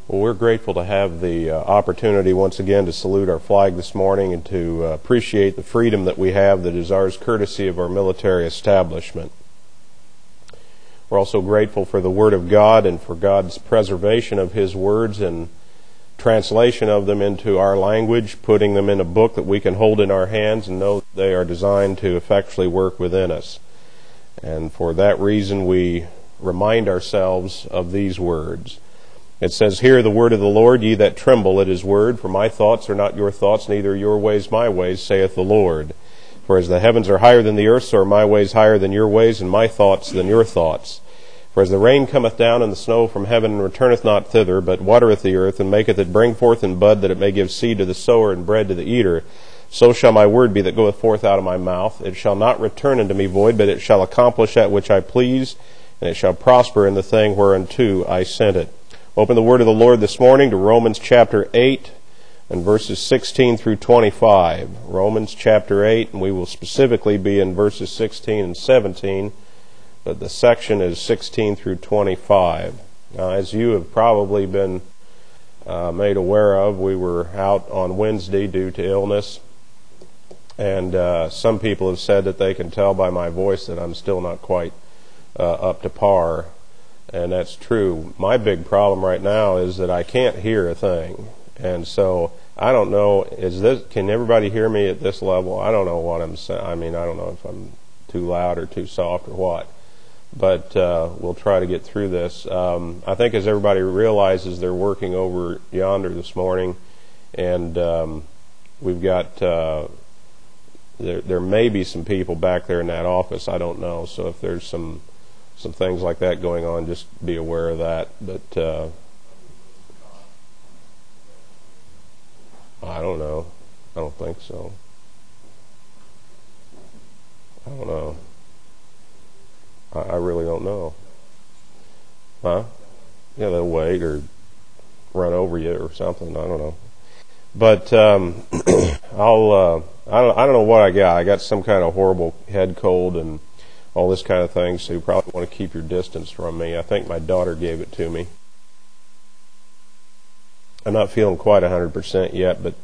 Well, we're grateful to have the opportunity once again to salute our flag this morning and to appreciate the freedom that we have that is ours courtesy of our military establishment. We're also grateful for the Word of God and for God's preservation of His words and translation of them into our language, putting them in a book that we can hold in our hands and know that they are designed to effectually work within us. And for that reason, we remind ourselves of these words. It says, "Hear the word of the Lord, ye that tremble at His word. For my thoughts are not your thoughts, neither your ways my ways, saith the Lord. For as the heavens are higher than the earth, so are my ways higher than your ways, and my thoughts than your thoughts. For as the rain cometh down and the snow from heaven, and returneth not thither, but watereth the earth, and maketh it bring forth and bud, that it may give seed to the sower and bread to the eater, so shall my word be that goeth forth out of my mouth. It shall not return unto me void, but it shall accomplish that which I please, and it shall prosper in the thing whereunto I sent it." Open the word of the Lord this morning to Romans chapter 8 and verses 16 through 25. Romans chapter 8, and we will specifically be in verses 16 and 17, but the section is 16 through 25. Now, as you have probably been made aware of, we were out on Wednesday due to illness, and some people have said that they can tell by my voice that I'm still not quite up to par. And that's true. My big problem right now is that I can't hear a thing. And so I don't know, can everybody hear me at this level? I don't know what I'm saying. I mean, I don't know if I'm too loud or too soft or what. But we'll try to get through this. I think as everybody realizes, they're working over yonder this morning. And we've got, there may be some people back there in that office. I don't know. So if there's some things like that going on, just be aware of that. But I don't know. I don't think so. I don't know. I really don't know. Huh? Yeah, they'll wait or run over you or something. I don't know. But I don't know what I got. I got some kind of horrible head cold and all this kind of thing, so you probably want to keep your distance from me. I think my daughter gave it to me. I'm not feeling quite 100% yet, but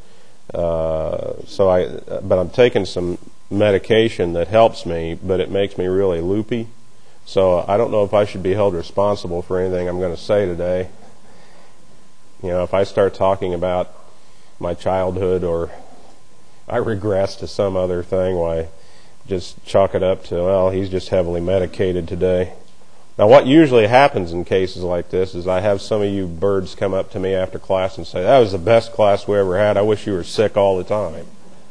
I'm taking some medication that helps me, but it makes me really loopy. So I don't know if I should be held responsible for anything I'm going to say today. You know, if I start talking about my childhood or I regress to some other thing, why, just chalk it up to, well, he's just heavily medicated today. Now, what usually happens in cases like this is I have some of you birds come up to me after class and say, "That was the best class we ever had. I wish you were sick all the time."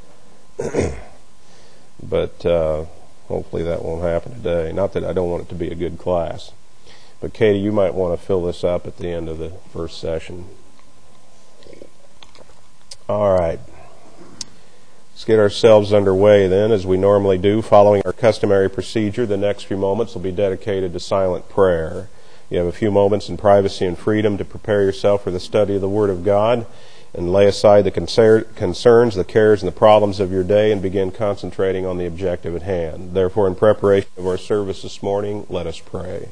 But hopefully that won't happen today. Not that I don't want it to be a good class. But Katie, you might want to fill this up at the end of the first session. All right. Let's get ourselves underway then, as we normally do. Following our customary procedure, the next few moments will be dedicated to silent prayer. You have a few moments in privacy and freedom to prepare yourself for the study of the Word of God and lay aside the concerns, the cares, and the problems of your day and begin concentrating on the objective at hand. Therefore, in preparation of our service this morning, let us pray.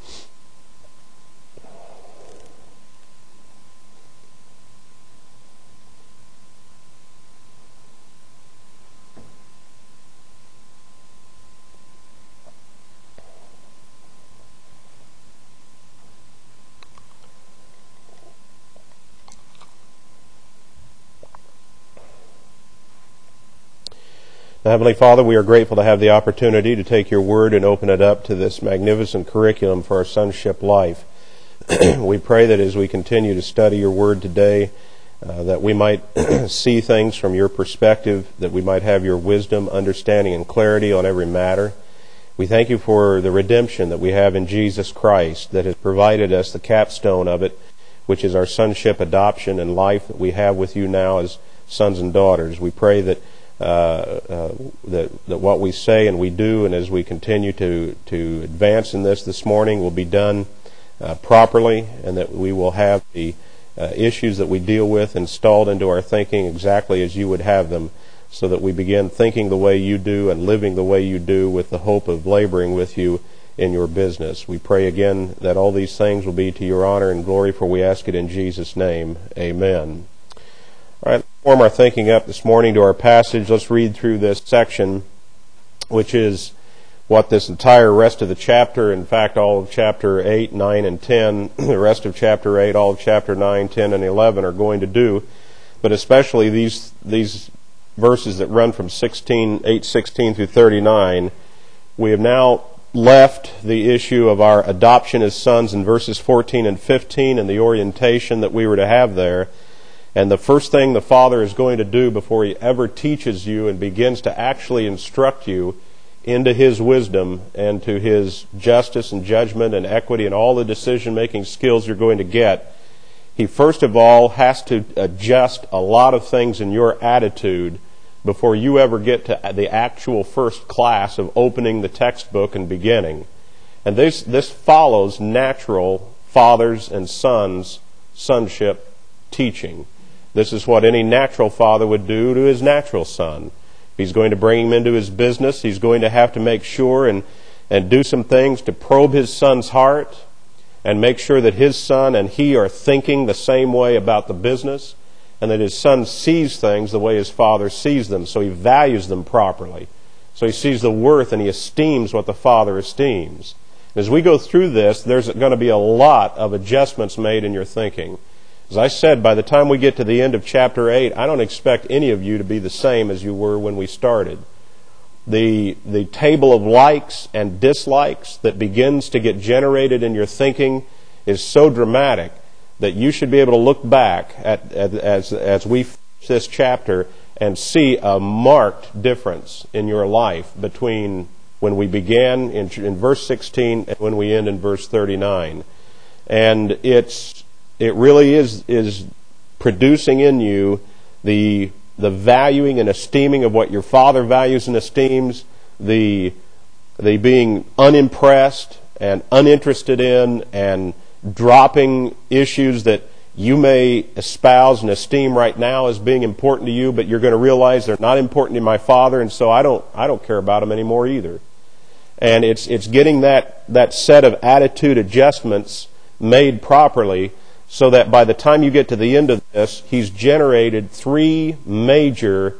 Heavenly Father, we are grateful to have the opportunity to take your word and open it up to this magnificent curriculum for our sonship life. We pray that as we continue to study your word today, that we might see things from your perspective, that we might have your wisdom, understanding, and clarity on every matter. We thank you for the redemption that we have in Jesus Christ that has provided us the capstone of it, which is our sonship adoption and life that we have with you now as sons and daughters. We pray that what we say and we do, and as we continue to advance in this morning, will be done properly, and that we will have the issues that we deal with installed into our thinking exactly as you would have them, so that we begin thinking the way you do and living the way you do, with the hope of laboring with you in your business. We pray again that all these things will be to your honor and glory, for we ask it in Jesus' name. Amen. All right, let's form our thinking up this morning to our passage. Let's read through this section, which is what this entire rest of the chapter, in fact, all of chapter 8, 9, and 10, the rest of chapter 8, all of chapter 9, 10, and 11 are going to do, but especially these verses that run from 8:16 through 39. We have now left the issue of our adoption as sons in verses 14 and 15 and the orientation that we were to have there. And the first thing the Father is going to do before He ever teaches you and begins to actually instruct you into His wisdom and to His justice and judgment and equity and all the decision-making skills you're going to get, He first of all has to adjust a lot of things in your attitude before you ever get to the actual first class of opening the textbook and beginning. And this follows natural fathers and sons sonship teaching. This is what any natural father would do to his natural son. If he's going to bring him into his business, he's going to have to make sure and do some things to probe his son's heart and make sure that his son and he are thinking the same way about the business, and that his son sees things the way his father sees them, so he values them properly. So he sees the worth and he esteems what the father esteems. As we go through this, there's going to be a lot of adjustments made in your thinking. As I said, by the time we get to the end of chapter 8, I don't expect any of you to be the same as you were when we started. The table of likes and dislikes that begins to get generated in your thinking is so dramatic that you should be able to look back as we finish this chapter and see a marked difference in your life between when we began in verse 16 and when we end in verse 39. And it really is producing in you the valuing and esteeming of what your father values and esteems, the being unimpressed and uninterested in and dropping issues that you may espouse and esteem right now as being important to you, but you're going to realize they're not important to my father, and so I don't care about them anymore either. And it's getting that set of attitude adjustments made properly, so that by the time you get to the end of this, He's generated 3 major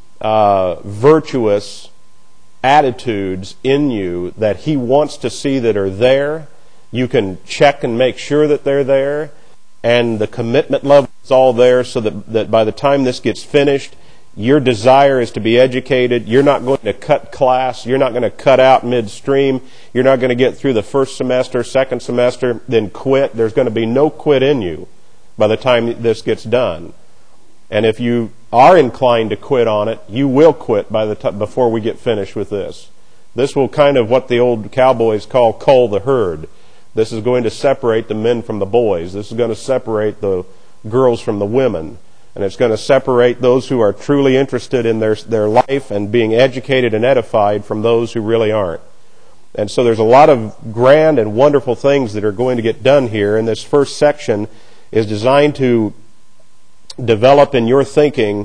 virtuous attitudes in you that He wants to see that are there. You can check and make sure that they're there, and the commitment level is all there, so that by the time this gets finished, your desire is to be educated. You're not going to cut class. You're not going to cut out midstream. You're not going to get through the first semester, second semester, then quit. There's going to be no quit in you by the time this gets done. And if you are inclined to quit on it, you will quit before we get finished with this. This will kind of what the old cowboys call cull the herd. This is going to separate the men from the boys. This is going to separate the girls from the women. And it's going to separate those who are truly interested in their life and being educated and edified from those who really aren't. And so there's a lot of grand and wonderful things that are going to get done here. And this first section is designed to develop in your thinking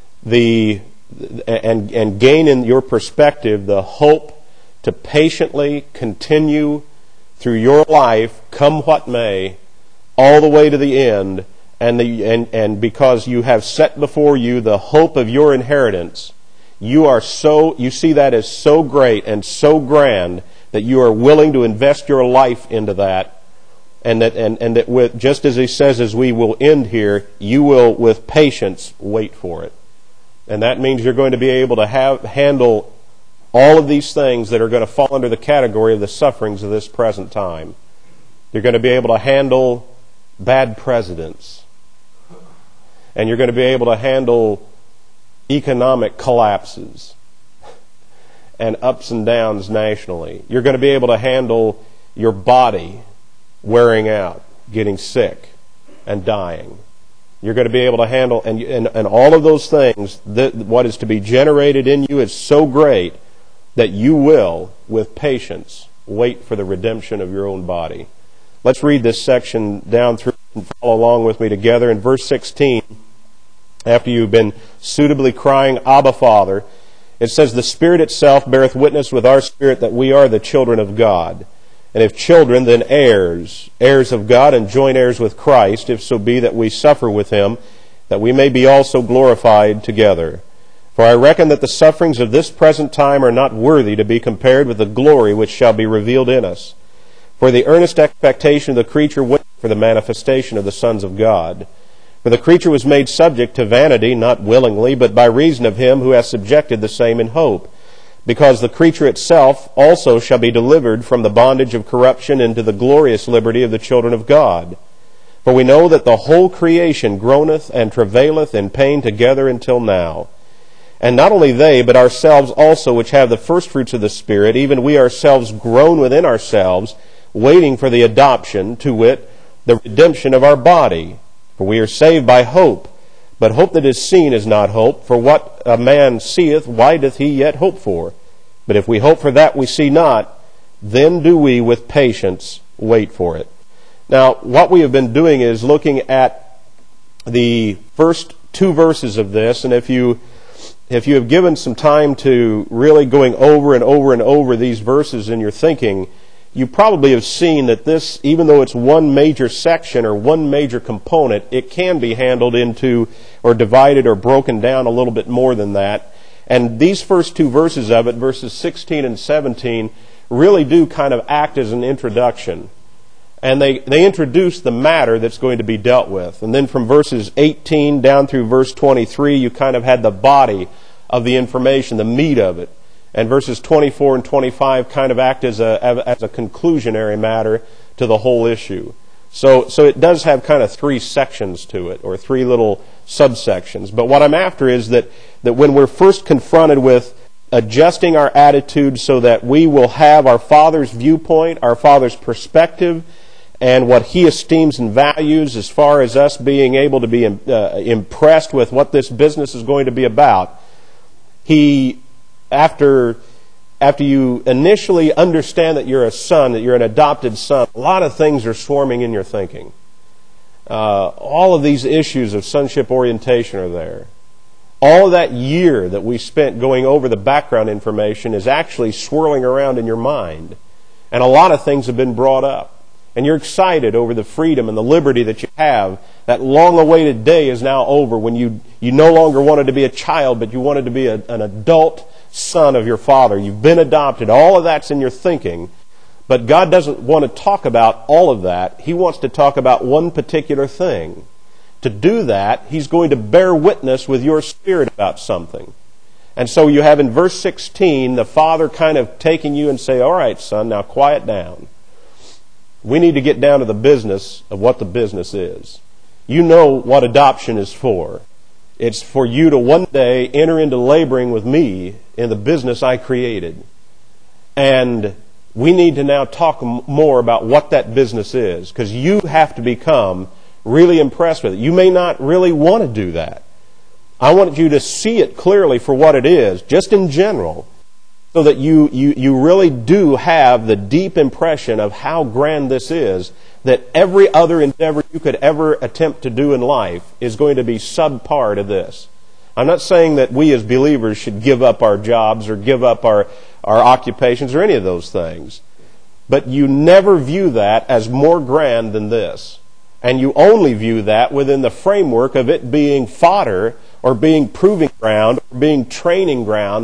and gain in your perspective the hope to patiently continue through your life, come what may, all the way to the end. And because you have set before you the hope of your inheritance, you see that as so great and so grand that you are willing to invest your life into that, and that with, just as he says, as we will end here, you will with patience wait for it. And that means you're going to be able to handle all of these things that are going to fall under the category of the sufferings of this present time. You're going to be able to handle bad presidents. And you're going to be able to handle economic collapses and ups and downs nationally. You're going to be able to handle your body wearing out, getting sick, and dying. You're going to be able to handle, and all of those things, what is to be generated in you is so great that you will, with patience, wait for the redemption of your own body. Let's read this section down through and follow along with me together. In verse 16, after you've been suitably crying, Abba, Father, It says, "The Spirit itself beareth witness with our spirit that we are the children of God. And if children, then heirs, heirs of God and joint heirs with Christ, if so be that we suffer with him, that we may be also glorified together. For I reckon that the sufferings of this present time are not worthy to be compared with the glory which shall be revealed in us. For the earnest expectation of the creature waits for the manifestation of the sons of God. For the creature was made subject to vanity, not willingly, but by reason of him who has subjected the same in hope. Because the creature itself also shall be delivered from the bondage of corruption into the glorious liberty of the children of God. For we know that the whole creation groaneth and travaileth in pain together until now. And not only they, but ourselves also, which have the firstfruits of the Spirit, even we ourselves groan within ourselves, waiting for the adoption, to wit, the redemption of our body. For we are saved by hope. But hope that is seen is not hope. For what a man seeth, why doth he yet hope for? But if we hope for that we see not, then do we with patience wait for it." Now, what we have been doing is looking at the first two verses of this, and if you have given some time to really going over and over and over these verses in your thinking, you probably have seen that this, even though it's one major section or one major component, it can be handled into or divided or broken down a little bit more than that. And these first two verses of it, verses 16 and 17, really do kind of act as an introduction. And they introduce the matter that's going to be dealt with. And then from verses 18 down through verse 23, you kind of had the body of the information, the meat of it. And verses 24 and 25 kind of act as a conclusionary matter to the whole issue. So it does have kind of three sections to it, or three little subsections. But what I'm after is that when we're first confronted with adjusting our attitude so that we will have our Father's viewpoint, our Father's perspective, and what He esteems and values as far as us being able to be impressed with what this business is going to be about, He, after you initially understand that you're a son, that you're an adopted son, a lot of things are swarming in your thinking. All of these issues of sonship orientation are there. All of that year that we spent going over the background information is actually swirling around in your mind. And a lot of things have been brought up. And you're excited over the freedom and the liberty that you have. That long-awaited day is now over when you no longer wanted to be a child, but you wanted to be an adult son of your Father. You've been adopted. All of that's in your thinking. But God doesn't want to talk about all of that. He wants to talk about one particular thing. To do that, He's going to bear witness with your spirit about something. And so you have in verse 16, the Father kind of taking you and say, "All right, son, now quiet down. We need to get down to the business of what the business is. You know what adoption is for. It's for you to one day enter into laboring with me in the business I created. And we need to now talk more about what that business is, because you have to become really impressed with it. You may not really want to do that. I want you to see it clearly for what it is, just in general, so that you really do have the deep impression of how grand this is, that every other endeavor you could ever attempt to do in life is going to be subpar to this. I'm not saying that we as believers should give up our jobs or give up our occupations or any of those things. But you never view that as more grand than this. And you only view that within the framework of it being fodder or being proving ground or being training ground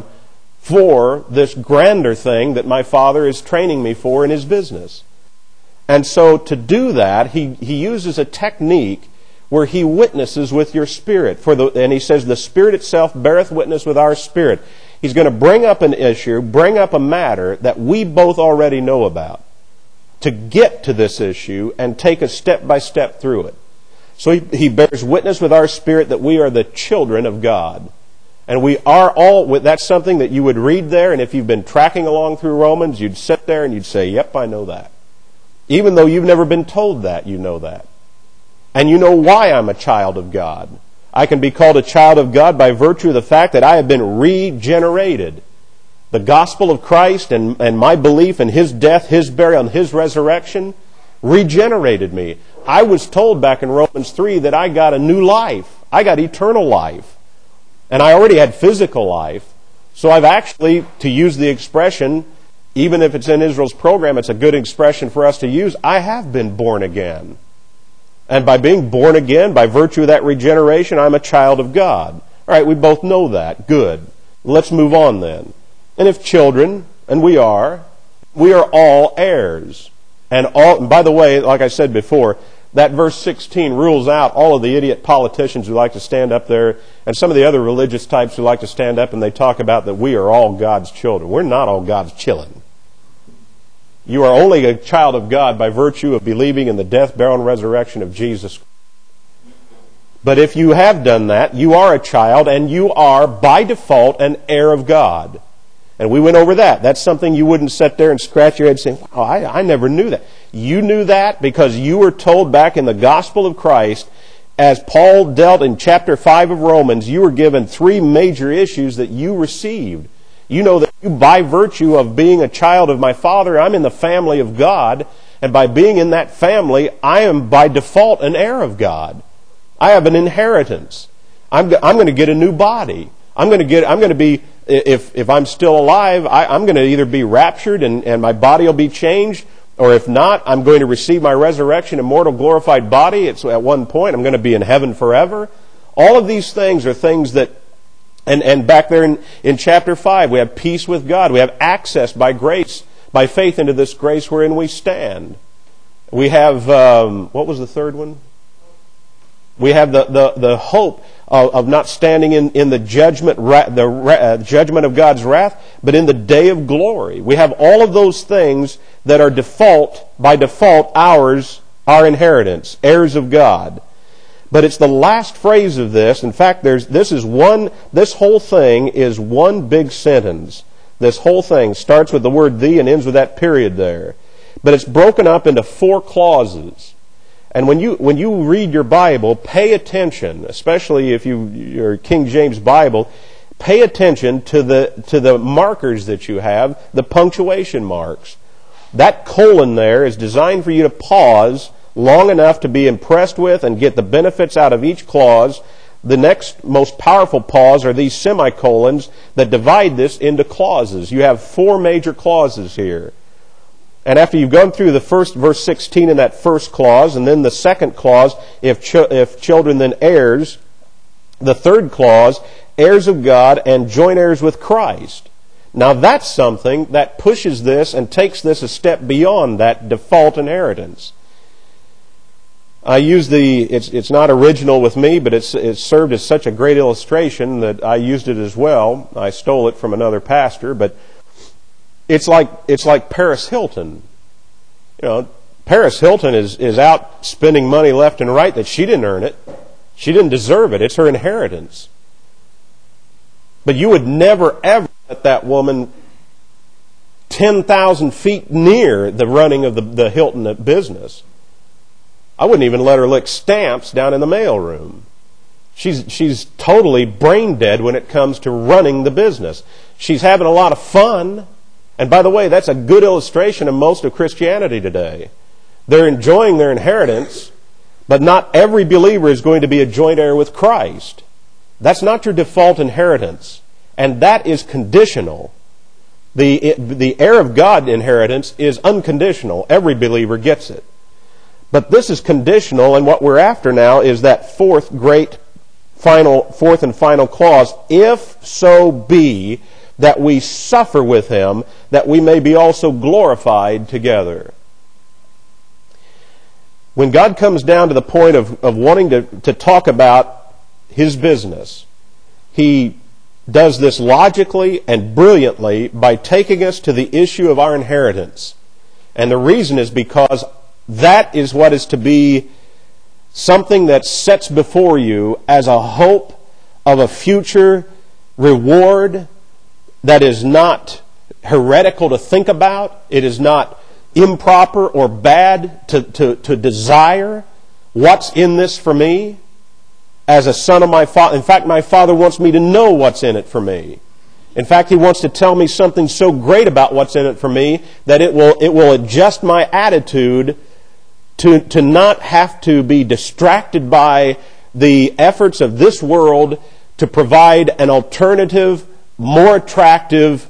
for this grander thing that my Father is training me for in His business. And so to do that, He uses a technique where He witnesses with your spirit. And He says, "The Spirit itself beareth witness with our spirit." He's going to bring up an issue, bring up a matter that we both already know about, to get to this issue and take us step by step through it. So He bears witness with our spirit that we are the children of God. And we are all, that's something that you would read there, and if you've been tracking along through Romans, you'd sit there and you'd say, "Yep, I know that." Even though you've never been told that, you know that. And you know why I'm a child of God. I can be called a child of God by virtue of the fact that I have been regenerated. The gospel of Christ and my belief in His death, His burial, and His resurrection regenerated me. I was told back in Romans 3 that I got a new life. I got eternal life. And I already had physical life. So I've actually, to use the expression, even if it's in Israel's program, it's a good expression for us to use, I have been born again. And by being born again, by virtue of that regeneration, I'm a child of God. All right, we both know that. Good. Let's move on then. And if children, and we are all heirs. And by the way, like I said before, that verse 16 rules out all of the idiot politicians who like to stand up there, and some of the other religious types who like to stand up and they talk about that we are all God's children. We're not all God's children. You are only a child of God by virtue of believing in the death, burial, and resurrection of Jesus. But if you have done that, you are a child, and you are, by default, an heir of God. And we went over that. That's something you wouldn't sit there and scratch your head saying, wow, I never knew that. You knew that because you were told back in the gospel of Christ, as Paul dealt in chapter 5 of Romans, you were given 3 major issues that you received. You know that you, by virtue of being a child of my Father, I'm in the family of God, and by being in that family, I am by default an heir of God. I have an inheritance. I'm going to get a new body. I'm going to be, if I'm still alive, I'm going to either be raptured and my body will be changed, or if not, I'm going to receive my resurrection, immortal, glorified body. It's at one point, I'm going to be in heaven forever. All of these things are things that, and back there in chapter 5, we have peace with God. We have access by grace, by faith into this grace wherein we stand. We have, what was the third one? We have the hope of not standing in the judgment, judgment of God's wrath, but in the day of glory. We have all of those things that are by default, our inheritance, heirs of God. But it's the last phrase of this. In fact, this whole thing is one big sentence. This whole thing starts with the word "the" and ends with that period there. But it's broken up into 4 clauses. And when you read your Bible, pay attention, especially if your King James Bible, pay attention to the markers that you have, the punctuation marks. That colon there is designed for you to pause long enough to be impressed with and get the benefits out of each clause. The next most powerful pause are these semicolons that divide this into clauses. You have 4 major clauses here. And after you've gone through the first verse 16 in that first clause, and then the second clause, if children then heirs, the third clause, heirs of God and joint heirs with Christ. Now that's something that pushes this and takes this a step beyond that default inheritance. I use it's not original with me, but it's served as such a great illustration that I used it as well. I stole it from another pastor, but it's like Paris Hilton. You know, Paris Hilton is out spending money left and right that she didn't earn it. She didn't deserve it. It's her inheritance. But you would never, ever let that woman 10,000 feet near the running of the Hilton business. I wouldn't even let her lick stamps down in the mailroom. She's totally brain dead when it comes to running the business. She's having a lot of fun. And by the way, that's a good illustration of most of Christianity today. They're enjoying their inheritance, but not every believer is going to be a joint heir with Christ. That's not your default inheritance. And that is conditional. The heir of God inheritance is unconditional. Every believer gets it. But this is conditional, and what we're after now is that fourth and final clause, if so be that we suffer with Him, that we may be also glorified together. When God comes down to the point of wanting to talk about His business, He does this logically and brilliantly by taking us to the issue of our inheritance. And the reason is because that is what is to be something that sets before you as a hope of a future reward that is not heretical to think about. It is not improper or bad to desire. What's in this for me? As a son of my Father. In fact, my Father wants me to know what's in it for me. In fact, He wants to tell me something so great about what's in it for me that it will adjust my attitude to not have to be distracted by the efforts of this world to provide an alternative more attractive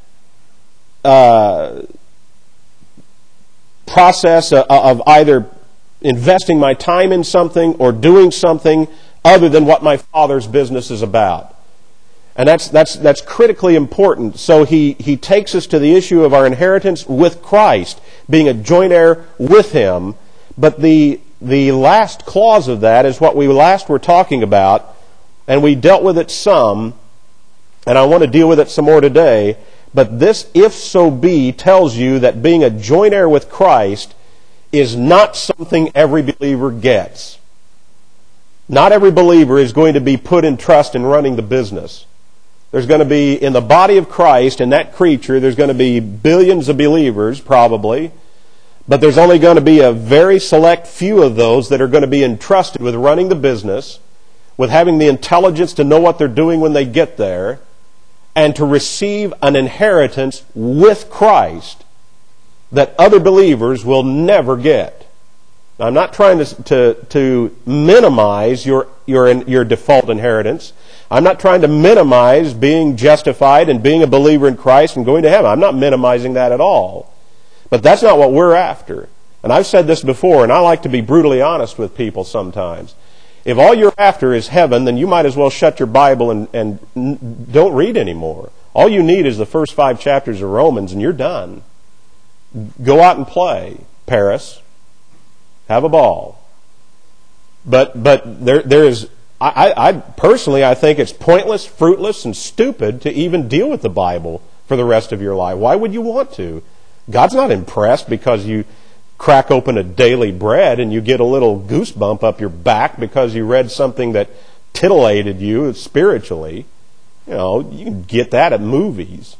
process of either investing my time in something or doing something other than what my Father's business is about. And that's critically important. So he takes us to the issue of our inheritance with Christ, being a joint heir with Him. But the last clause of that is what we last were talking about, and we dealt with it some, and I want to deal with it some more today. But this, if so be, tells you that being a joint heir with Christ is not something every believer gets. Not every believer is going to be put in trust in running the business. There's going to be, in the body of Christ, in that creature, there's going to be billions of believers, probably. But there's only going to be a very select few of those that are going to be entrusted with running the business, with having the intelligence to know what they're doing when they get there, and to receive an inheritance with Christ that other believers will never get. Now, I'm not trying to minimize your default inheritance. I'm not trying to minimize being justified and being a believer in Christ and going to heaven. I'm not minimizing that at all. But that's not what we're after. And I've said this before, and I like to be brutally honest with people sometimes. If all you're after is heaven, then you might as well shut your Bible and don't read anymore. All you need is the first 5 chapters of Romans, and you're done. Go out and play, Paris. Have a ball. But there is... I personally, I think it's pointless, fruitless, and stupid to even deal with the Bible for the rest of your life. Why would you want to? God's not impressed because you crack open a daily bread and you get a little goosebump up your back because you read something that titillated you spiritually. You know, you can get that at movies.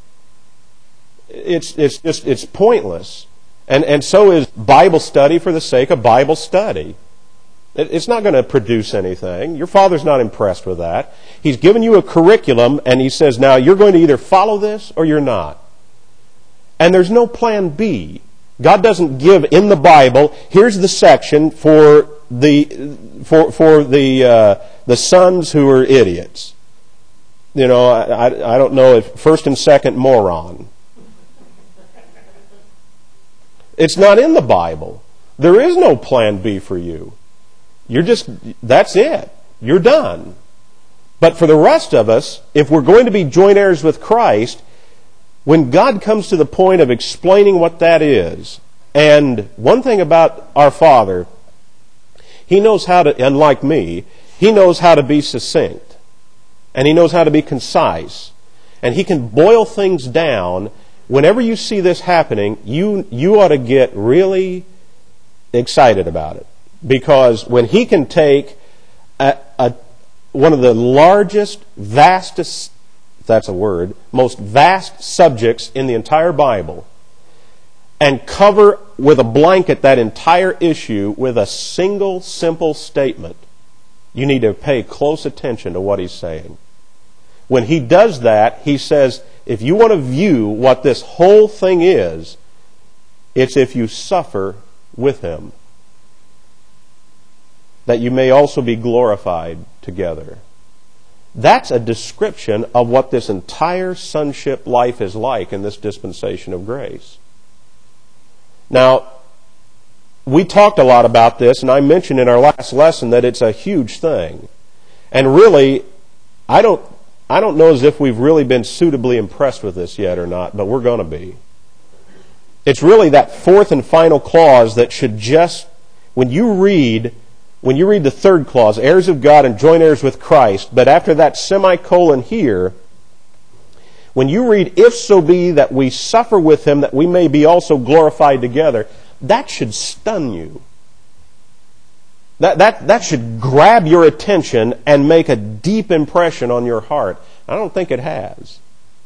It's pointless. And so is Bible study for the sake of Bible study. It's not going to produce anything. Your Father's not impressed with that. He's given you a curriculum, and He says, now you're going to either follow this or you're not. And there's no plan B. God doesn't give in the Bible, here's the section for the sons who are idiots. You know, I don't know if first and second moron. It's not in the Bible. There is no plan B for you. That's it. You're done. But for the rest of us, if we're going to be joint heirs with Christ, when God comes to the point of explaining what that is, and one thing about our Father, He knows how to, unlike me, He knows how to be succinct. And He knows how to be concise. And He can boil things down. Whenever you see this happening, you ought to get really excited about it. Because when He can take one of the largest, vastest, if that's a word, most vast subjects in the entire Bible, and cover with a blanket that entire issue with a single, simple statement, you need to pay close attention to what He's saying. When He does that, He says, if you want to view what this whole thing is, it's if you suffer with Him, that you may also be glorified together. That's a description of what this entire sonship life is like in this dispensation of grace. Now, we talked a lot about this, and I mentioned in our last lesson that it's a huge thing. And really, I don't know as if we've really been suitably impressed with this yet or not, but we're going to be. It's really that fourth and final clause that should just, when you read the third clause, heirs of God and joint heirs with Christ, but after that semicolon here, when you read, if so be that we suffer with Him, that we may be also glorified together, that should stun you. That should grab your attention and make a deep impression on your heart. I don't think it has.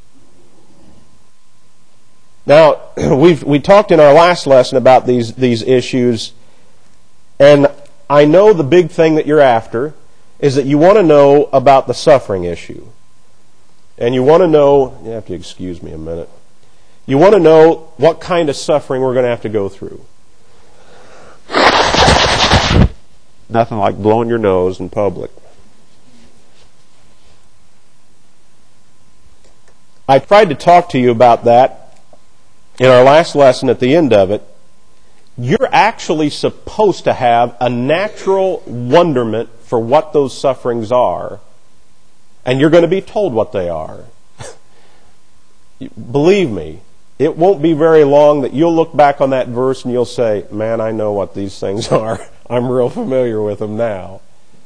Now, we talked in our last lesson about these issues, and I know the big thing that you're after is that you want to know about the suffering issue. And you want to know, you have to excuse me a minute, you want to know what kind of suffering we're going to have to go through. Nothing like blowing your nose in public. I tried to talk to you about that in our last lesson at the end of it. You're actually supposed to have a natural wonderment for what those sufferings are, and you're going to be told what they are. Believe me, it won't be very long that you'll look back on that verse and you'll say, man, I know what these things are. I'm real familiar with them now.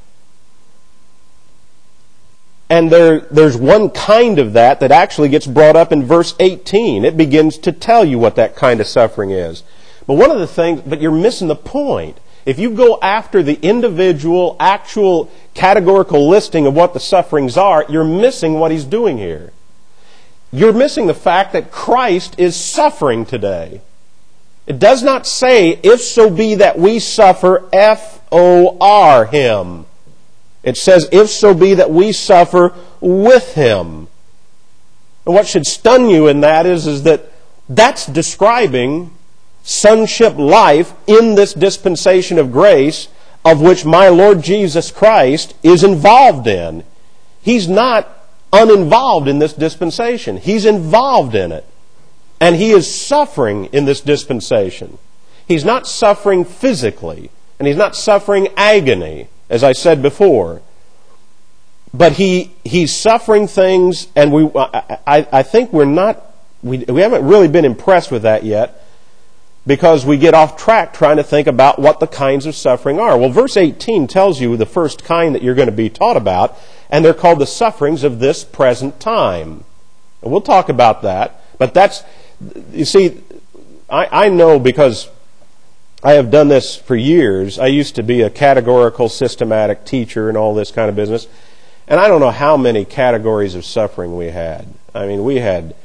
And there's one kind of that actually gets brought up in verse 18. It begins to tell you what that kind of suffering is. But one of the things, but you're missing the point. If you go after the individual, actual, categorical listing of what the sufferings are, you're missing what he's doing here. You're missing the fact that Christ is suffering today. It does not say, if so be that we suffer, F-O-R, Him. It says, if so be that we suffer with Him. And what should stun you in that is that that's describing sonship life in this dispensation of grace of which my Lord Jesus Christ is involved in. He's not uninvolved in this dispensation. He's involved in it. And He is suffering in this dispensation. He's not suffering physically, and He's not suffering agony, as I said before. But He's suffering things, and I think we haven't really been impressed with that yet, because we get off track trying to think about what the kinds of suffering are. Well, verse 18 tells you the first kind that you're going to be taught about, and they're called the sufferings of this present time. And we'll talk about that, but that's, you see, I know because I have done this for years. I used to be a categorical, systematic teacher and all this kind of business, and I don't know how many categories of suffering we had. I mean, we had,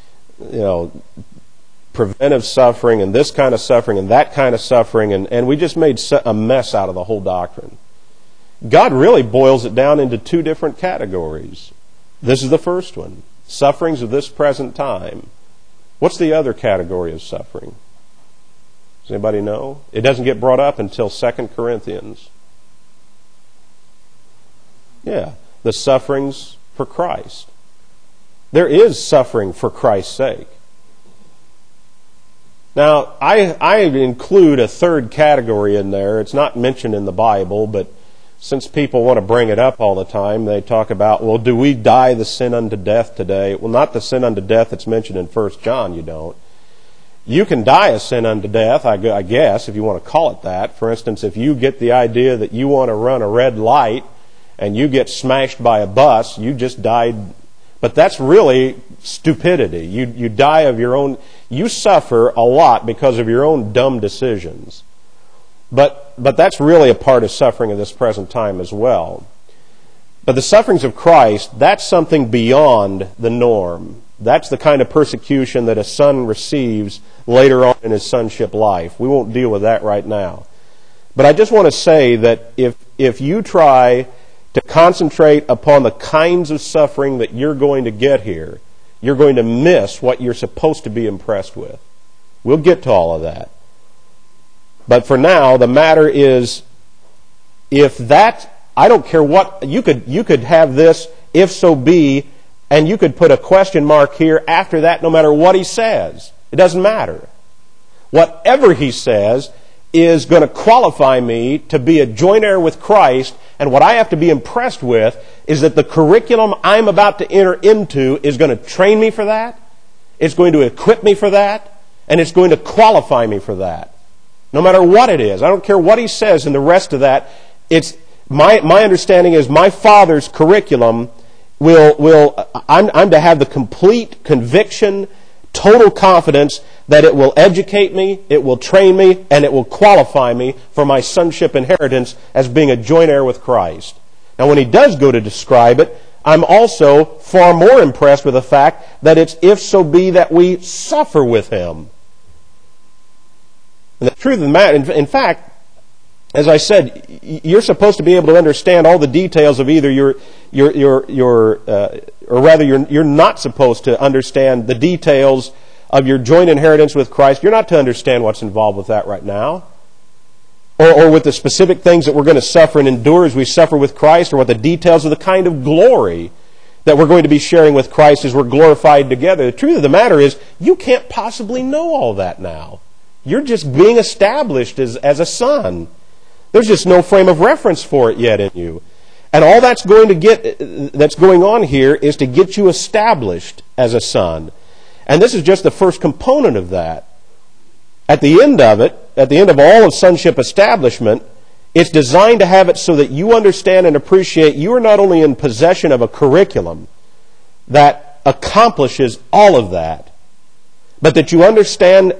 preventive suffering and this kind of suffering and that kind of suffering, and we just made a mess out of the whole doctrine. God really boils it down into two different categories. This is the first one, sufferings of this present time. What's the other category of suffering? Does anybody know? It doesn't get brought up until 2 Corinthians. Yeah, the sufferings for Christ. There is suffering for Christ's sake. Now, I include a third category in there. It's not mentioned in the Bible, but since people want to bring it up all the time, they talk about, well, do we die the sin unto death today? Well, not the sin unto death that's mentioned in 1 John, you don't. You can die a sin unto death, I guess, if you want to call it that. For instance, if you get the idea that you want to run a red light and you get smashed by a bus, you just died. But that's really stupidity. You die of your own. You suffer a lot because of your own dumb decisions. But that's really a part of suffering of this present time as well. But the sufferings of Christ, that's something beyond the norm. That's the kind of persecution that a son receives later on in his sonship life. We won't deal with that right now. But I just want to say that if you try to concentrate upon the kinds of suffering that you're going to get here, you're going to miss what you're supposed to be impressed with. We'll get to all of that. But for now, the matter is, if that, I don't care what, you could have this, if so be, and you could put a question mark here after that no matter what he says. It doesn't matter. Whatever he says is going to qualify me to be a joint heir with Christ, and what I have to be impressed with is that the curriculum I'm about to enter into is going to train me for that, it's going to equip me for that, and it's going to qualify me for that. No matter what it is. I don't care what he says in the rest of that. It's my understanding is my Father's curriculum I'm to have the complete conviction, total confidence that it will educate me, it will train me, and it will qualify me for my sonship inheritance as being a joint heir with Christ. Now, when he does go to describe it, I'm also far more impressed with the fact that it's if so be that we suffer with Him. And the truth of the matter, in fact, as I said, you're supposed to be able to understand all the details of either you're not supposed to understand the details of your joint inheritance with Christ. You're not to understand what's involved with that right now. Or with the specific things that we're going to suffer and endure as we suffer with Christ, or what the details of the kind of glory that we're going to be sharing with Christ as we're glorified together. The truth of the matter is, you can't possibly know all that now. You're just being established as a son. There's just no frame of reference for it yet in you. And all that's going on here is to get you established as a son. And this is just the first component of that. At the end of it, at the end of all of sonship establishment, it's designed to have it so that you understand and appreciate you are not only in possession of a curriculum that accomplishes all of that, but that you understand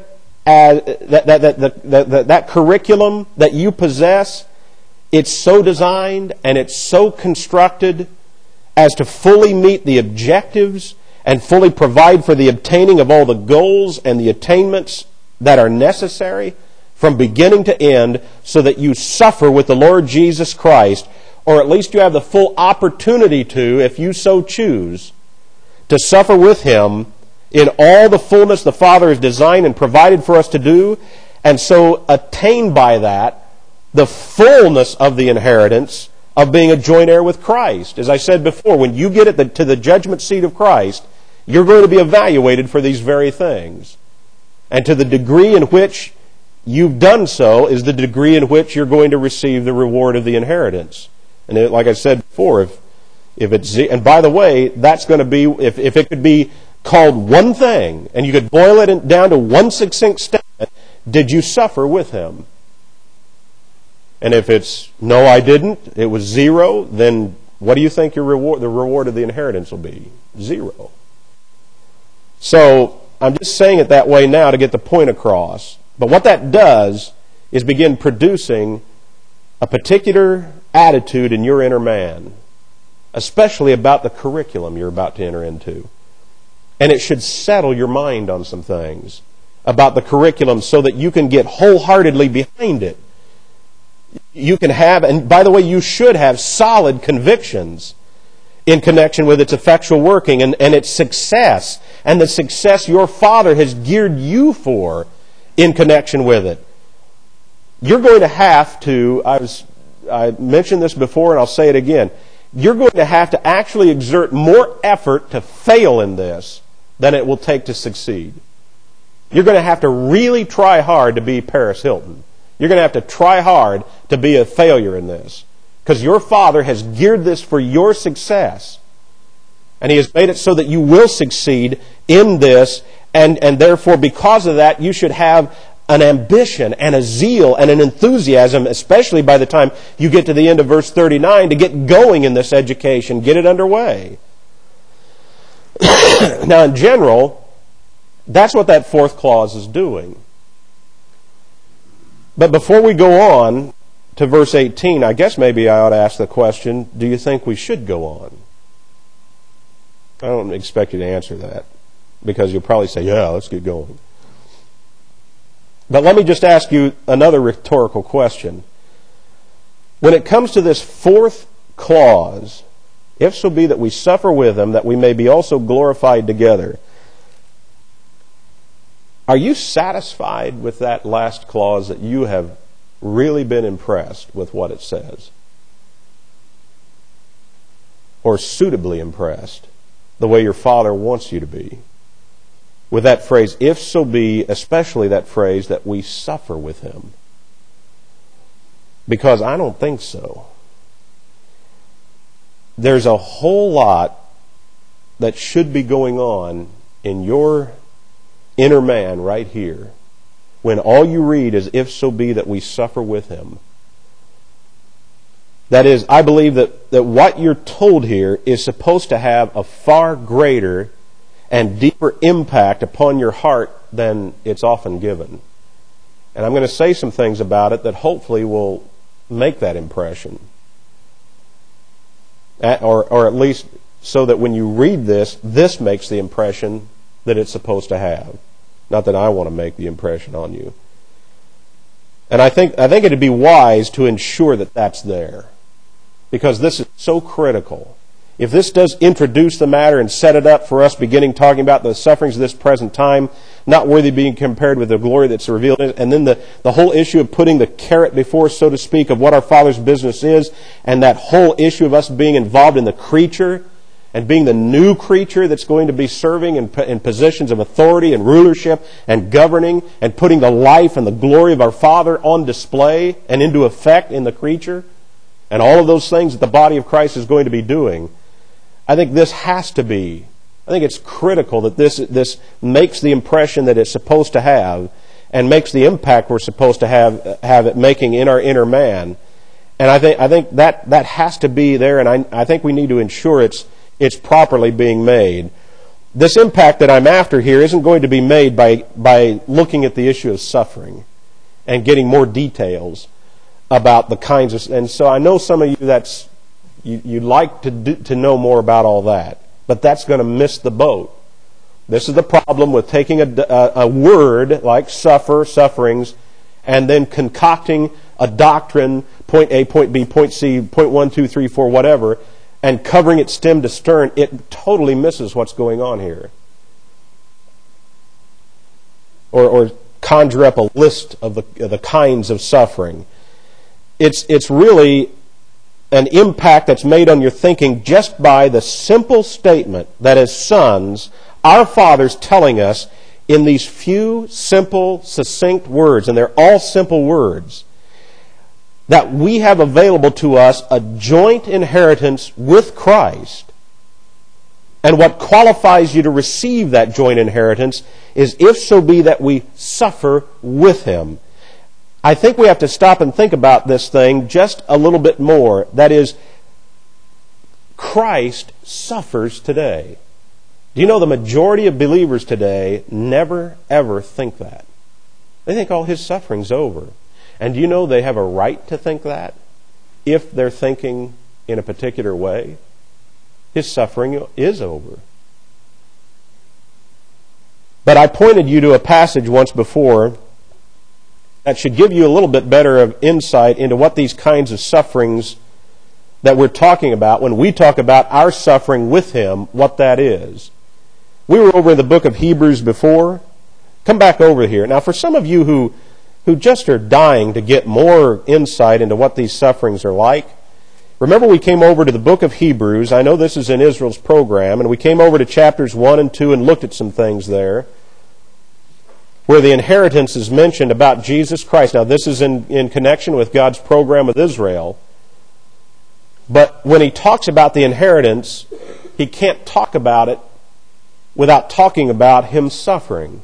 that curriculum that you possess, it's so designed and it's so constructed as to fully meet the objectives and fully provide for the obtaining of all the goals and the attainments that are necessary from beginning to end, so that you suffer with the Lord Jesus Christ, or at least you have the full opportunity to, if you so choose, to suffer with Him in all the fullness the Father has designed and provided for us to do, and so attain by that the fullness of the inheritance of being a joint heir with Christ. As I said before, when you get to the judgment seat of Christ, you're going to be evaluated for these very things. And to the degree in which you've done so is the degree in which you're going to receive the reward of the inheritance. And like I said before, if it's, and by the way, that's going to be, if it could be called one thing, and you could boil it down to one succinct statement, did you suffer with Him? And if it's, no, I didn't, it was 0, then what do you think the reward of the inheritance will be? 0. So, I'm just saying it that way now to get the point across. But what that does is begin producing a particular attitude in your inner man, especially about the curriculum you're about to enter into. And it should settle your mind on some things about the curriculum so that you can get wholeheartedly behind it. You can have, and by the way, you should have solid convictions in connection with its effectual working and its success, and the success your Father has geared you for in connection with it. You're going to have to, I mentioned this before and I'll say it again, you're going to have to actually exert more effort to fail in this than it will take to succeed. You're going to have to really try hard to be Paris Hilton. You're going to have to try hard to be a failure in this, because your Father has geared this for your success. And He has made it so that you will succeed in this, and therefore because of that you should have an ambition and a zeal and an enthusiasm, especially by the time you get to the end of verse 39, to get going in this education, get it underway. Now in general, that's what that fourth clause is doing. But before we go on to verse 18, I guess maybe I ought to ask the question, do you think we should go on? I don't expect you to answer that, because you'll probably say, yeah, let's get going. But let me just ask you another rhetorical question. When it comes to this fourth clause, if so be that we suffer with Him, that we may be also glorified together, are you satisfied with that last clause, that you have really been impressed with what it says? Or suitably impressed, the way your Father wants you to be? With that phrase, if so be, especially that phrase, that we suffer with Him. Because I don't think so. There's a whole lot that should be going on in your inner man right here, when all you read is, if so be that we suffer with Him. That is, I believe that what you're told here is supposed to have a far greater and deeper impact upon your heart than it's often given. And I'm going to say some things about it that hopefully will make that impression. Or at least so that when you read this makes the impression that it's supposed to have. Not that I want to make the impression on you. And I think it'd be wise to ensure that that's there, because this is so critical. If this does introduce the matter and set it up for us beginning talking about the sufferings of this present time, not worthy of being compared with the glory that's revealed in it, and then the whole issue of putting the carrot before us, so to speak, of what our Father's business is, and that whole issue of us being involved in the creature and being the new creature that's going to be serving in positions of authority and rulership and governing and putting the life and the glory of our Father on display and into effect in the creature, and all of those things that the body of Christ is going to be doing, I think this has to be, I think it's critical that this makes the impression that it's supposed to have and makes the impact we're supposed to have it making in our inner man. And I think that has to be there, and I think we need to ensure it's properly being made. This impact that I'm after here isn't going to be made by looking at the issue of suffering and getting more details about the kinds of... And so I know some of you you'd like to know more about all that, but that's going to miss the boat. This is the problem with taking a word like sufferings, and then concocting a doctrine, point A, point B, point C, point 1, 2, 3, 4, whatever, and covering it stem to stern. It totally misses what's going on here. Or conjure up a list of the kinds of suffering. It's really an impact that's made on your thinking just by the simple statement that as sons, our Father's telling us in these few simple, succinct words, and they're all simple words, that we have available to us a joint inheritance with Christ. And what qualifies you to receive that joint inheritance is if so be that we suffer with Him. I think we have to stop and think about this thing just a little bit more. That is, Christ suffers today. Do you know the majority of believers today never, ever think that? They think all His suffering's over. And do you know they have a right to think that if they're thinking in a particular way? His suffering is over. But I pointed you to a passage once before that should give you a little bit better of insight into what these kinds of sufferings that we're talking about, when we talk about our suffering with Him, what that is. We were over in the book of Hebrews before. Come back over here. Now, for some of you who just are dying to get more insight into what these sufferings are like, remember we came over to the book of Hebrews. I know this is in Israel's program, and we came over to chapters 1 and 2 and looked at some things there where the inheritance is mentioned about Jesus Christ. Now, this is in connection with God's program with Israel. But when He talks about the inheritance, He can't talk about it without talking about Him suffering.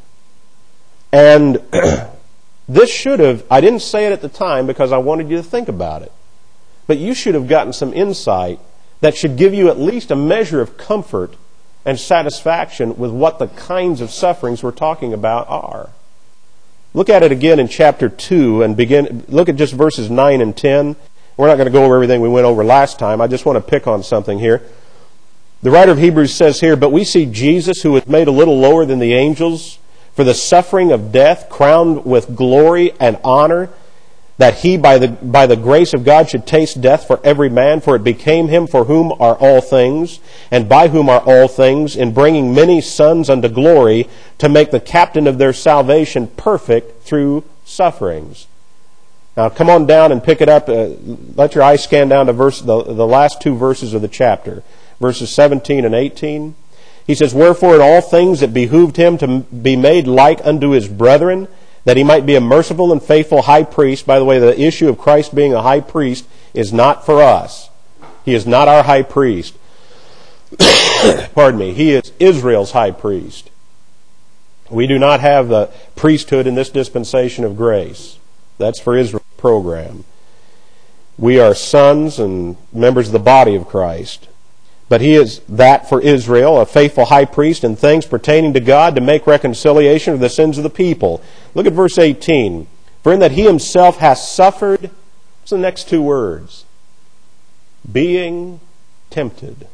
And this should have, I didn't say it at the time because I wanted you to think about it, but you should have gotten some insight that should give you at least a measure of comfort and satisfaction with what the kinds of sufferings we're talking about are. Look at it again in chapter 2 and look at just verses 9 and 10. We're not going to go over everything we went over last time. I just want to pick on something here. The writer of Hebrews says here, "But we see Jesus, who was made a little lower than the angels, for the suffering of death, crowned with glory and honor, that He, by the grace of God, should taste death for every man. For it became Him for whom are all things, and by whom are all things, in bringing many sons unto glory, to make the captain of their salvation perfect through sufferings." Now come on down and pick it up. Let your eyes scan down to the last two verses of the chapter, verses 17 and 18. He says, "Wherefore in all things it behooved Him to be made like unto His brethren, that He might be a merciful and faithful high priest." By the way, the issue of Christ being a high priest is not for us. He is not our high priest. Pardon me. He is Israel's high priest. We do not have the priesthood in this dispensation of grace. That's for Israel's program. We are sons and members of the body of Christ. But He is that for Israel, a faithful high priest in things pertaining to God, to make reconciliation of the sins of the people. Look at verse 18. "For in that He Himself has suffered," what's the next two words? "Being tempted."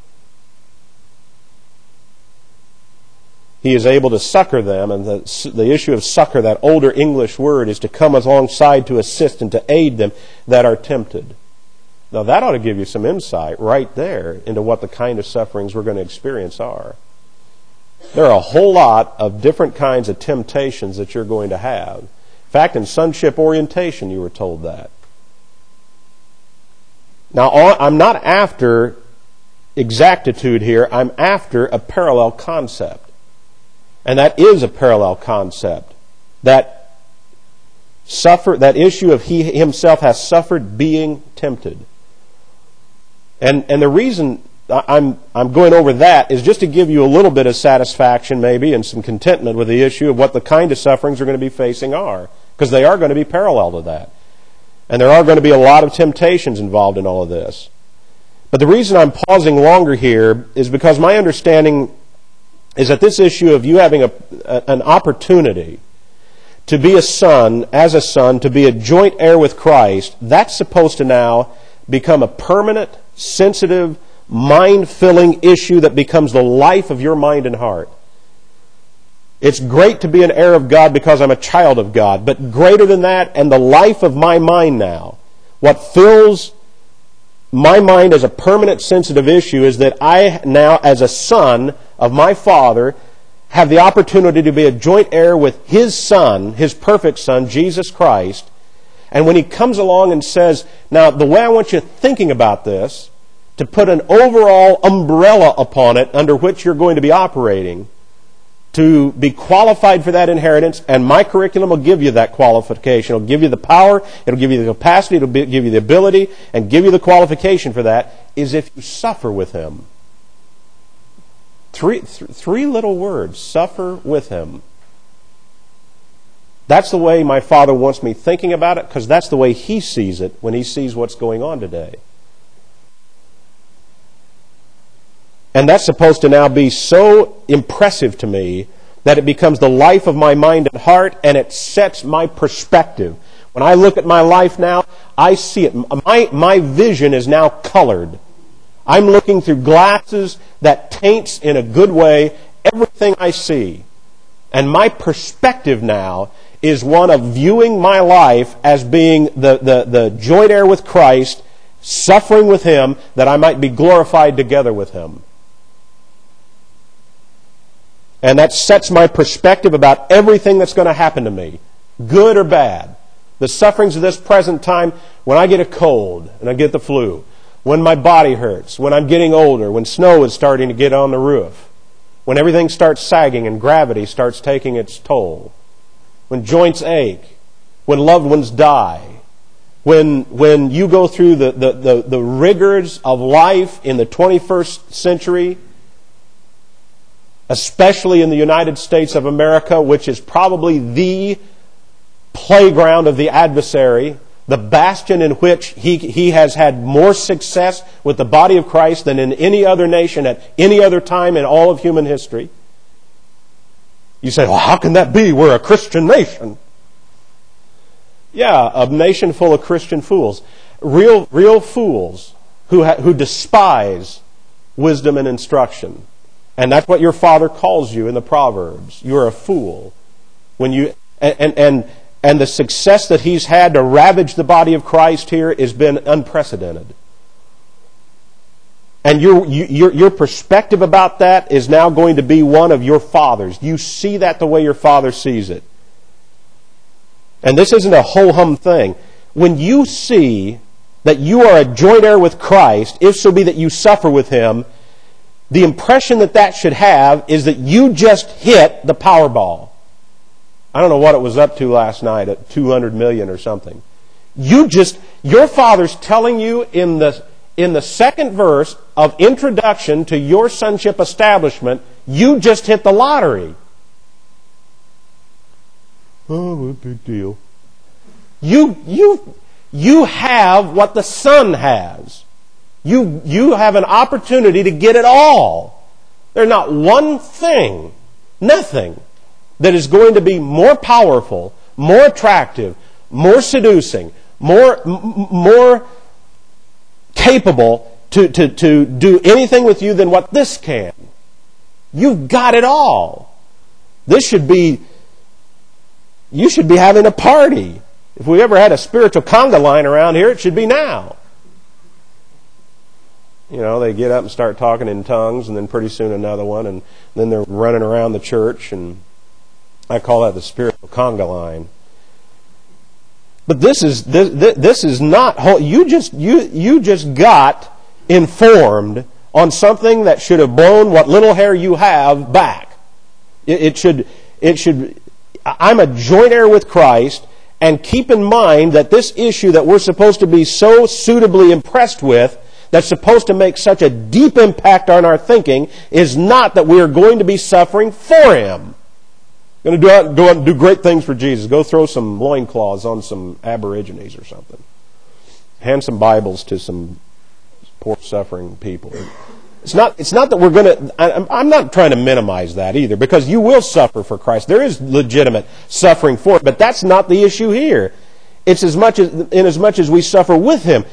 He is able to succor them, and the issue of succor, that older English word, is to come alongside to assist and to aid them that are tempted. Now that ought to give you some insight right there into what the kind of sufferings we're going to experience are. There are a whole lot of different kinds of temptations that you're going to have. In fact, in sonship orientation, you were told that. Now, I'm not after exactitude here. I'm after a parallel concept. And that is a parallel concept. That issue of he himself has suffered being tempted. And the reason I'm going over that is just to give you a little bit of satisfaction maybe and some contentment with the issue of what the kind of sufferings we're going to be facing are. Because they are going to be parallel to that. And there are going to be a lot of temptations involved in all of this. But the reason I'm pausing longer here is because my understanding is that this issue of you having an opportunity to be a son, as a son, to be a joint heir with Christ, that's supposed to now become a permanent, sensitive, mind-filling issue that becomes the life of your mind and heart. It's great to be an heir of God because I'm a child of God, but greater than that, and the life of my mind now, what fills my mind as a permanent, sensitive issue is that I now, as a son of my Father, have the opportunity to be a joint heir with His Son, His perfect Son, Jesus Christ. And when He comes along and says, now the way I want you thinking about this, to put an overall umbrella upon it under which you're going to be operating, to be qualified for that inheritance, and my curriculum will give you that qualification. It'll give you the power, it'll give you the capacity, it'll give you the ability, and give you the qualification for that, is if you suffer with Him. Three little words, suffer with Him. That's the way my Father wants me thinking about it, because that's the way He sees it when He sees what's going on today. And that's supposed to now be so impressive to me that it becomes the life of my mind and heart, and it sets my perspective. When I look at my life now, I see it. My vision is now colored. I'm looking through glasses that taints in a good way everything I see. And my perspective now is one of viewing my life as being the joint heir with Christ, suffering with Him, that I might be glorified together with Him. And that sets my perspective about everything that's going to happen to me, good or bad. The sufferings of this present time, when I get a cold and I get the flu, when my body hurts, when I'm getting older, when snow is starting to get on the roof, when everything starts sagging and gravity starts taking its toll, when joints ache, when loved ones die, when you go through the rigors of life in the 21st century, especially in the United States of America, which is probably the playground of the adversary, the bastion in which he has had more success with the body of Christ than in any other nation at any other time in all of human history. You say, well, how can that be? We're a Christian nation. Yeah, a nation full of Christian fools. Real fools who despise wisdom and instruction. And that's what your Father calls you in the Proverbs. You're a fool. When you and the success that He's had to ravage the body of Christ here has been unprecedented. And your perspective about that is now going to be one of your Father's. You see that the way your Father sees it. And this isn't a ho-hum thing. When you see that you are a joint heir with Christ, if so be that you suffer with Him, the impression that should have is that you just hit the Powerball. I don't know what it was up to last night, at 200 million or something. Your Father's telling you in the second verse of introduction to your sonship establishment, you just hit the lottery. Oh, what a big deal. You have what the Son has. You have an opportunity to get it all. There's not one thing, nothing, that is going to be more powerful, more attractive, more seducing, more capable to do anything with you than what this can. You've got it all. You should be having a party. If we ever had a spiritual conga line around here, it should be now. You know, they get up and start talking in tongues, and then pretty soon another one, and then they're running around the church, and I call that the spiritual conga line. But this is not. You just got informed on something that should have blown what little hair you have back. It should, I'm a joint heir with Christ, and keep in mind that this issue that we're supposed to be so suitably impressed with, that's supposed to make such a deep impact on our thinking, is not that we are going to be suffering for Him. Going to go out and do great things for Jesus. Go throw some loincloths on some aborigines or something. Hand some Bibles to some poor suffering people. It's not that we're going to... I'm not trying to minimize that either, because you will suffer for Christ. There is legitimate suffering for it, but that's not the issue here. It's as much as we suffer with Him.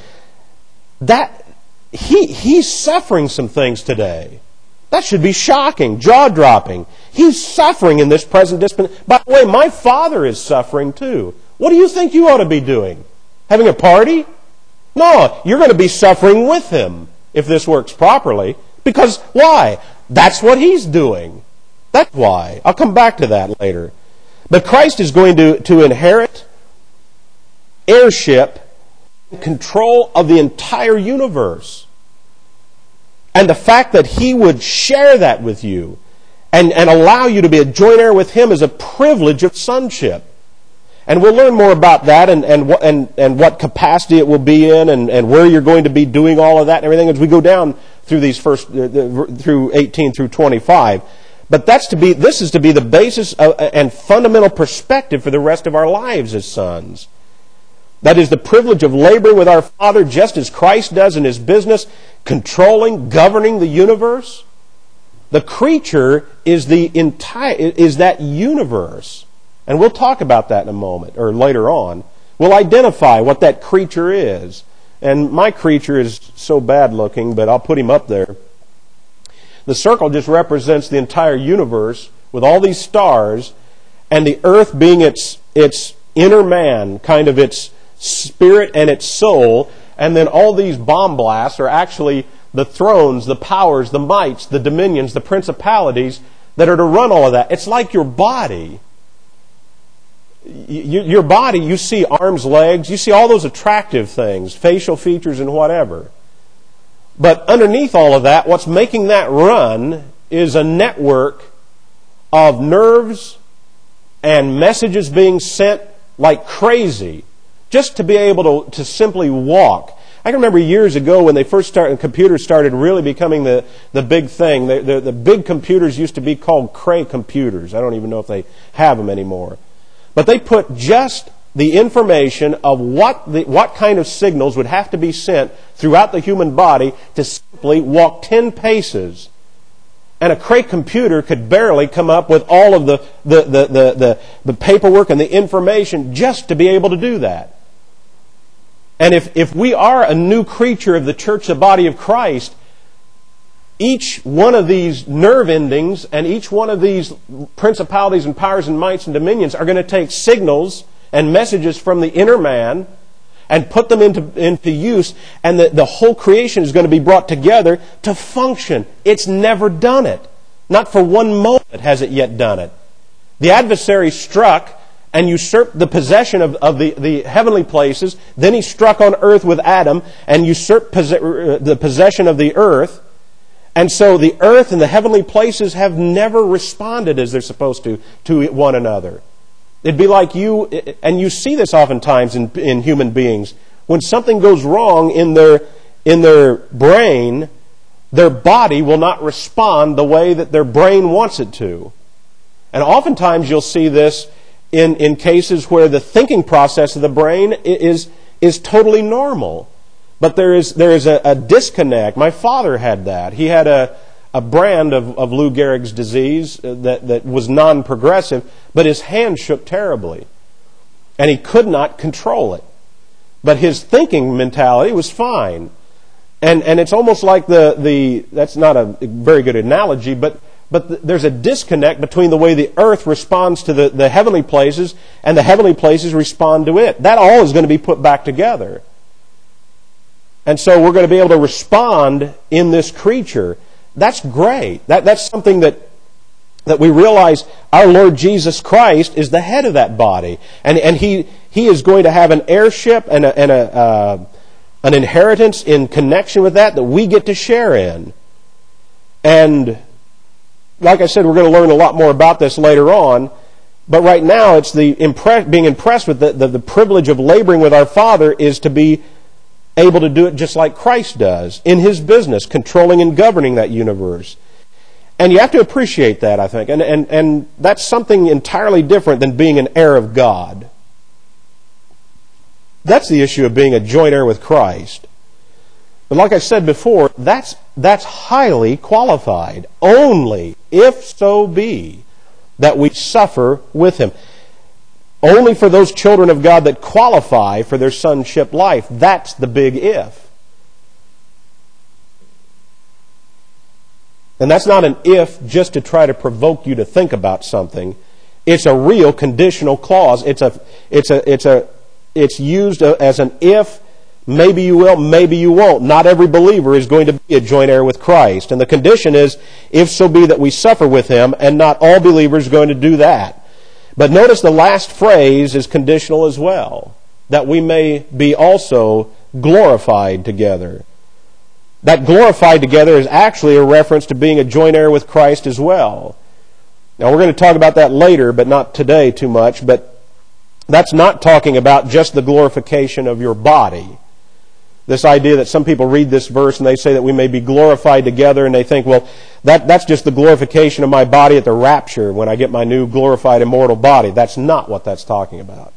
He's suffering some things today. That should be shocking, jaw-dropping. He's suffering in this present dispensation. By the way, my Father is suffering too. What do you think you ought to be doing? Having a party? No, you're going to be suffering with Him if this works properly. Because why? That's what He's doing. That's why. I'll come back to that later. But Christ is going to inherit heirship, control of the entire universe. And the fact that He would share that with you and allow you to be a joint heir with Him is a privilege of sonship. And we'll learn more about that and what capacity it will be in and where you're going to be doing all of that and everything as we go down through these through 18 through 25. But this is to be the basis and fundamental perspective for the rest of our lives as sons. That is the privilege of laboring with our Father just as Christ does in His business, controlling, governing the universe. The creature is that universe. And we'll talk about that in a moment, or later on. We'll identify what that creature is. And my creature is so bad looking, but I'll put him up there. The circle just represents the entire universe with all these stars, and the earth being its inner man, kind of its spirit and its soul, and then all these bomb blasts are actually the thrones, the powers, the mights, the dominions, the principalities that are to run all of that. It's like your body. Your body, you see arms, legs, you see all those attractive things, facial features and whatever. But underneath all of that, what's making that run is a network of nerves and messages being sent like crazy just to be able to simply walk. I can remember years ago when computers started really becoming the big thing. The big computers used to be called Cray computers. I don't even know if they have them anymore. But they put just the information of what kind of signals would have to be sent throughout the human body to simply walk 10 paces. And a Cray computer could barely come up with all of the paperwork and the information just to be able to do that. And if we are a new creature of the church, the body of Christ, each one of these nerve endings and each one of these principalities and powers and mights and dominions are going to take signals and messages from the inner man and put them into use, and the whole creation is going to be brought together to function. It's never done it. Not for one moment has it yet done it. The adversary struck and usurped the possession of the heavenly places. Then he struck on earth with Adam and usurped the possession of the earth. And so the earth and the heavenly places have never responded as they're supposed to one another. It'd be like you, and you see this oftentimes in human beings, when something goes wrong in their brain, their body will not respond the way that their brain wants it to. And oftentimes you'll see this in cases where the thinking process of the brain is totally normal. But there is a disconnect. My father had that. He had a brand of Lou Gehrig's disease that was non-progressive, but his hand shook terribly. And he could not control it. But his thinking mentality was fine. And it's almost like that's not a very good analogy, but there's a disconnect between the way the earth responds to the heavenly places and the heavenly places respond to it. That all is going to be put back together. And so we're going to be able to respond in this creature. That's great. That's something that we realize our Lord Jesus Christ is the head of that body. And He is going to have an heirship and an inheritance in connection with that we get to share in. And like I said, we're going to learn a lot more about this later on. But right now, it's being impressed with the privilege of laboring with our Father is to be able to do it just like Christ does in His business, controlling and governing that universe. And you have to appreciate that, I think. And that's something entirely different than being an heir of God. That's the issue of being a joint heir with Christ. But like I said before, that's highly qualified. Only if so be that we suffer with Him. Only for those children of God that qualify for their sonship life. That's the big if. And that's not an if just to try to provoke you to think about something. It's a real conditional clause. It's used as an if. Maybe you will, maybe you won't. Not every believer is going to be a joint heir with Christ. And the condition is, if so be that we suffer with Him, and not all believers are going to do that. But notice the last phrase is conditional as well. That we may be also glorified together. That glorified together is actually a reference to being a joint heir with Christ as well. Now we're going to talk about that later, but not today too much. But that's not talking about just the glorification of your body. This idea that some people read this verse and they say that we may be glorified together, and they think, well, that's just the glorification of my body at the rapture when I get my new glorified immortal body. That's not what that's talking about.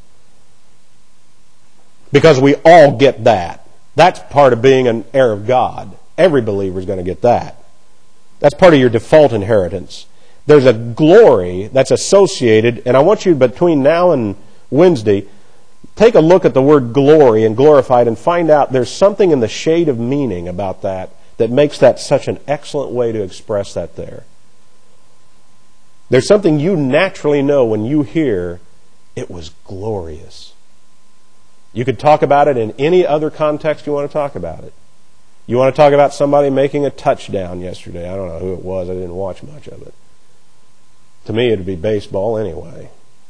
Because we all get that. That's part of being an heir of God. Every believer is going to get that. That's part of your default inheritance. There's a glory that's associated, and I want you between now and Wednesday, take a look at the word glory and glorified and find out there's something in the shade of meaning about that makes that such an excellent way to express that there. There's something you naturally know when you hear, it was glorious. You could talk about it in any other context you want to talk about it. You want to talk about somebody making a touchdown yesterday. I don't know who it was. I didn't watch much of it. To me, it would be baseball anyway.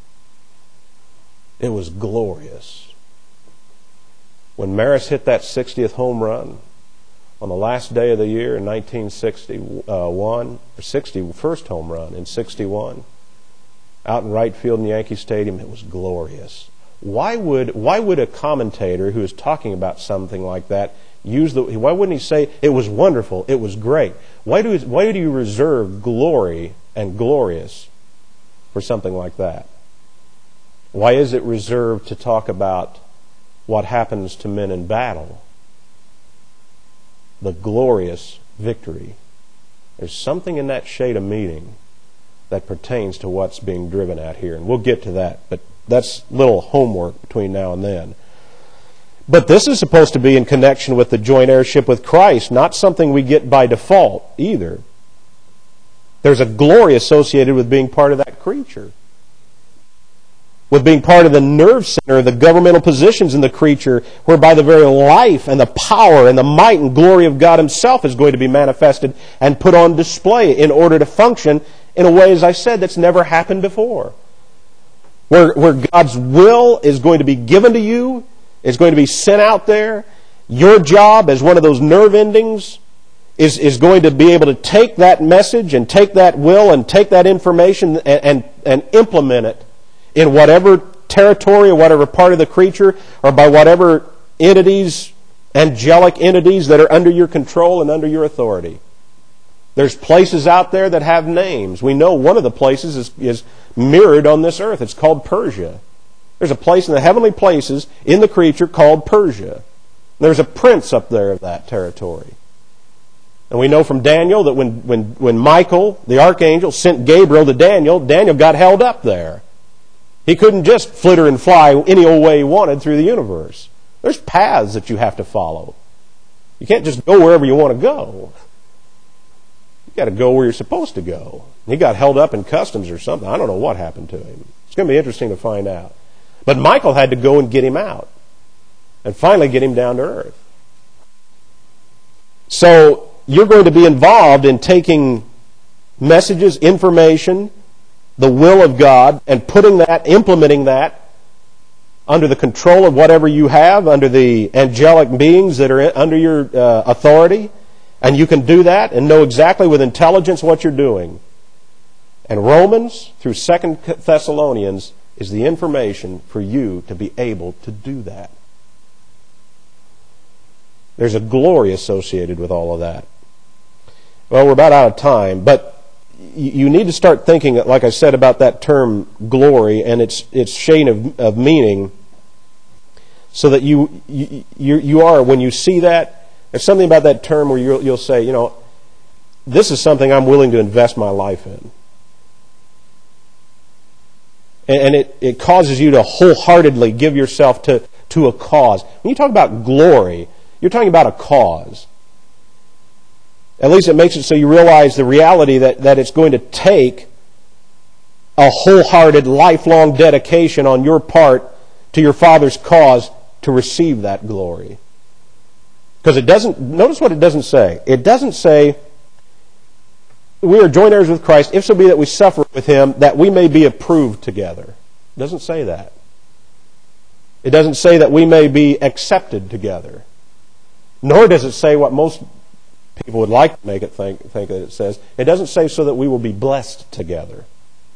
It was glorious. When Maris hit that 60th home run on the last day of the year in 1961, or 61st home run in 61, out in right field in Yankee Stadium, it was glorious. Why would a commentator who is talking about something like that why wouldn't he say it was wonderful, it was great? Why do you reserve glory and glorious for something like that? Why is it reserved to talk about what happens to men in battle? The glorious victory. There's something in that shade of meaning that pertains to what's being driven at here. And we'll get to that, but that's little homework between now and then. But this is supposed to be in connection with the joint heirship with Christ, not something we get by default either. There's a glory associated with being part of that creature, with being part of the nerve center, the governmental positions in the creature, whereby the very life and the power and the might and glory of God Himself is going to be manifested and put on display in order to function in a way, as I said, that's never happened before. Where God's will is going to be given to you, is going to be sent out there. Your job as one of those nerve endings is going to be able to take that message and take that will and take that information and implement it in whatever territory or whatever part of the creature or by whatever entities, angelic entities that are under your control and under your authority. There's places out there that have names. We know one of the places is mirrored on this earth. It's called Persia. There's a place in the heavenly places in the creature called Persia. There's a prince up there of that territory. And we know from Daniel that when Michael, the archangel, sent Gabriel to Daniel, Daniel got held up there. He couldn't just flitter and fly any old way he wanted through the universe. There's paths that you have to follow. You can't just go wherever you want to go. You got to go where you're supposed to go. He got held up in customs or something. I don't know what happened to him. It's going to be interesting to find out. But Michael had to go and get him out. And finally get him down to earth. So you're going to be involved in taking messages, information, the will of God, and implementing that under the control of whatever you have, under the angelic beings that are under your authority, And you can do that and know exactly with intelligence what you're doing. And Romans through 2 Thessalonians is the information for you to be able to do that. There's a glory associated with all of that. Well, we're about out of time, but you need to start thinking, like I said, about that term glory and its shade of meaning, so that you are, when you see that, there's something about that term where you'll say, this is something I'm willing to invest my life in. And it causes you to wholeheartedly give yourself to a cause. When you talk about glory, you're talking about a cause. At least it makes it so you realize the reality that it's going to take a wholehearted, lifelong dedication on your part to your Father's cause to receive that glory. Because it doesn't, notice what it doesn't say. It doesn't say, we are joint heirs with Christ, if so be that we suffer with Him, that we may be approved together. It doesn't say that. It doesn't say that we may be accepted together. Nor does it say what most people would like to make it think that it says. It doesn't say so that we will be blessed together.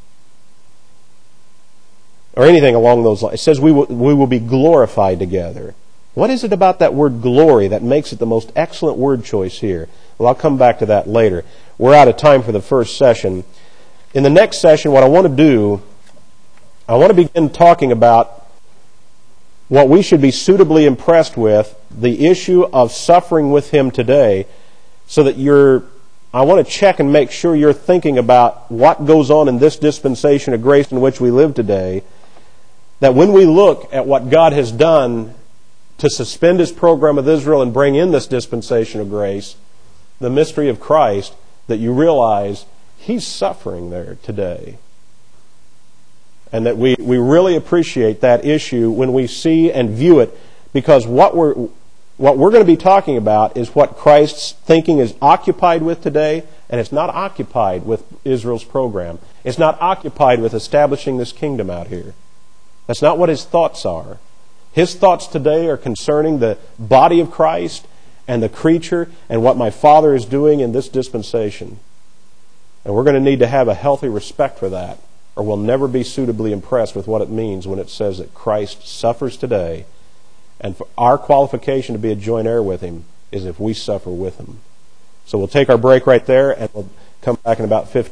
Or anything along those lines. It says we will be glorified together. What is it about that word glory that makes it the most excellent word choice here? Well, I'll come back to that later. We're out of time for the first session. In the next session, what I want to do, I want to begin talking about what we should be suitably impressed with, the issue of suffering with Him today, so that I want to check and make sure you're thinking about what goes on in this dispensation of grace in which we live today, that when we look at what God has done to suspend His program with Israel and bring in this dispensation of grace, the mystery of Christ, that you realize He's suffering there today. And that we really appreciate that issue when we see and view it, because what we're going to be talking about is what Christ's thinking is occupied with today, and it's not occupied with Israel's program. It's not occupied with establishing this kingdom out here. That's not what His thoughts are. His thoughts today are concerning the body of Christ and the creature and what my Father is doing in this dispensation. And we're going to need to have a healthy respect for that, or we'll never be suitably impressed with what it means when it says that Christ suffers today, and for our qualification to be a joint heir with Him is if we suffer with Him. So we'll take our break right there, and we'll come back in about 15